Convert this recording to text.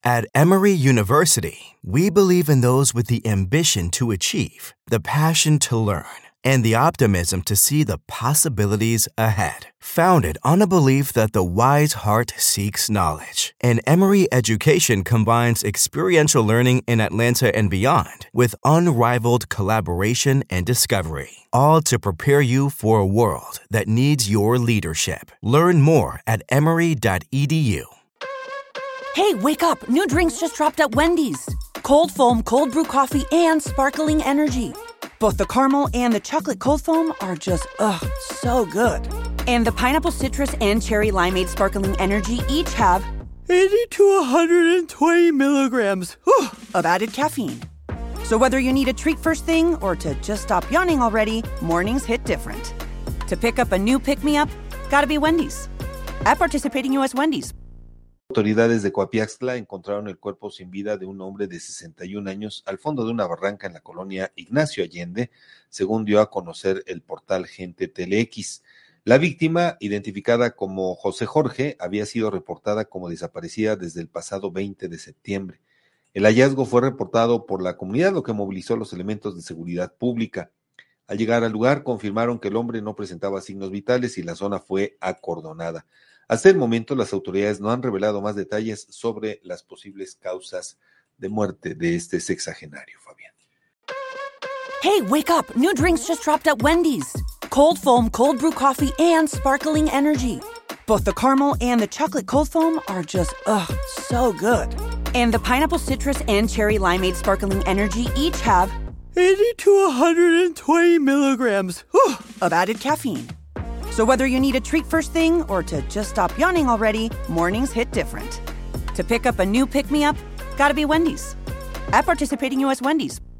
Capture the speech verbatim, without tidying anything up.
At Emory University, we believe in those with the ambition to achieve, the passion to learn, and the optimism to see the possibilities ahead. Founded on a belief that the wise heart seeks knowledge, and Emory Education combines experiential learning in Atlanta and beyond with unrivaled collaboration and discovery, all to prepare you for a world that needs your leadership. Learn more at emory dot e d u. Hey, wake up! New drinks just dropped at Wendy's. Cold foam, cold brew coffee, and sparkling energy. Both the caramel and the chocolate cold foam are just, ugh, so good. And the pineapple citrus and cherry limeade sparkling energy each have eighty to one hundred twenty milligrams whew, of added caffeine. So whether you need a treat first thing or to just stop yawning already, mornings hit different. To pick up a new pick-me-up, gotta be Wendy's. At participating U S Wendy's. Autoridades de Coapiaxtla encontraron el cuerpo sin vida de un hombre de sesenta y un años al fondo de una barranca en la colonia Ignacio Allende, según dio a conocer el portal Gente Tele X. La víctima, identificada como José Jorge, había sido reportada como desaparecida desde el pasado veinte de septiembre. El hallazgo fue reportado por la comunidad, lo que movilizó a los elementos de seguridad pública. Al llegar al lugar, confirmaron que el hombre no presentaba signos vitales y la zona fue acordonada. Hasta el momento, las autoridades no han revelado más detalles sobre las posibles causas de muerte de este sexagenario, Fabián. Hey, wake up! New drinks just dropped at Wendy's. Cold foam, cold brew coffee, and sparkling energy. Both the caramel and the chocolate cold foam are just, ugh, so good. And the pineapple citrus and cherry limeade sparkling energy each have eighty to one hundred twenty milligrams whew, of added caffeine. So whether you need a treat first thing or to just stop yawning already, mornings hit different. To pick up a new pick-me-up, gotta be Wendy's. At participating U S Wendy's.